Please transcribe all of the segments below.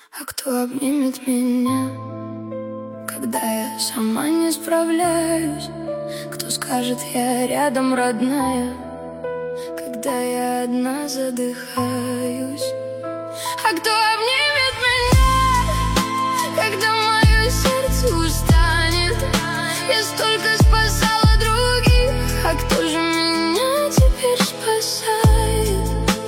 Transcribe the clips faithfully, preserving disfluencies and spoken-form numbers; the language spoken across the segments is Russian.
А кто обнимет меня, когда я сама не справляюсь? Кто скажет, я рядом, родная, когда я одна задыхаюсь? А кто обнимет меня, когда мое сердце устанет? Я столько спасала других, а кто же меня теперь спасает?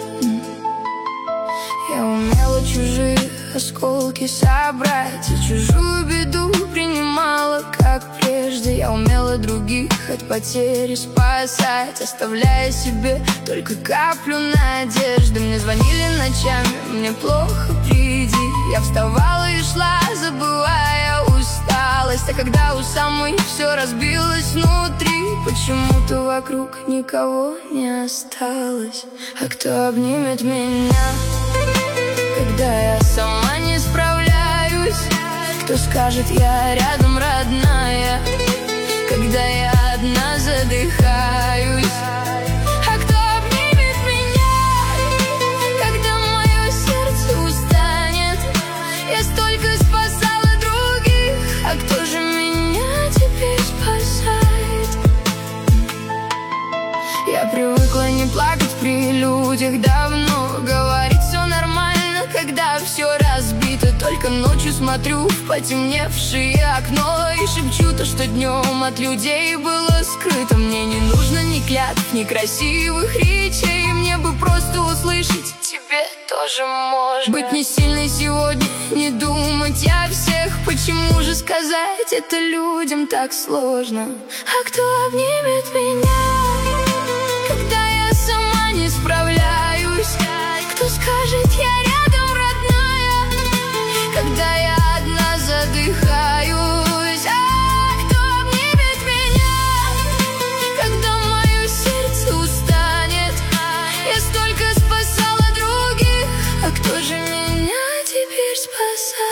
Я умела чужие осколки собрать и чужую беду принимала, как прежде. Я умела других от потери спасать, оставляя себе только каплю надежды. Мне звонили ночами, мне плохо, приди. Я вставала и шла, забывая усталость. А когда у самой все разбилось внутри, почему-то вокруг никого не осталось. А кто обнимет меня, когда я сама не справляюсь? Кто скажет, я рядом, родная, когда я одна задыхаюсь? А кто обнимет меня, когда мое сердце устанет? Я столько спасала других, а кто же меня теперь спасает? Я привыкла не плакать при людях давно, говорить все нормально, когда все разбито. Только ночью смотрю в потемневшее окно и шепчу то, что днем от людей было скрыто. Мне не нужно ни клятв, ни красивых речей, мне бы просто услышать: тебе тоже можно быть не сильной сегодня, не думать о всех. Почему же сказать это людям так сложно? А кто обнимет меня, когда я сама не справляюсь? Кто скажет, я рядом, родная, когда я одна задыхаюсь? А кто обнимет меня, когда мое сердце устанет? Я столько спасала других, а кто же меня теперь спасает?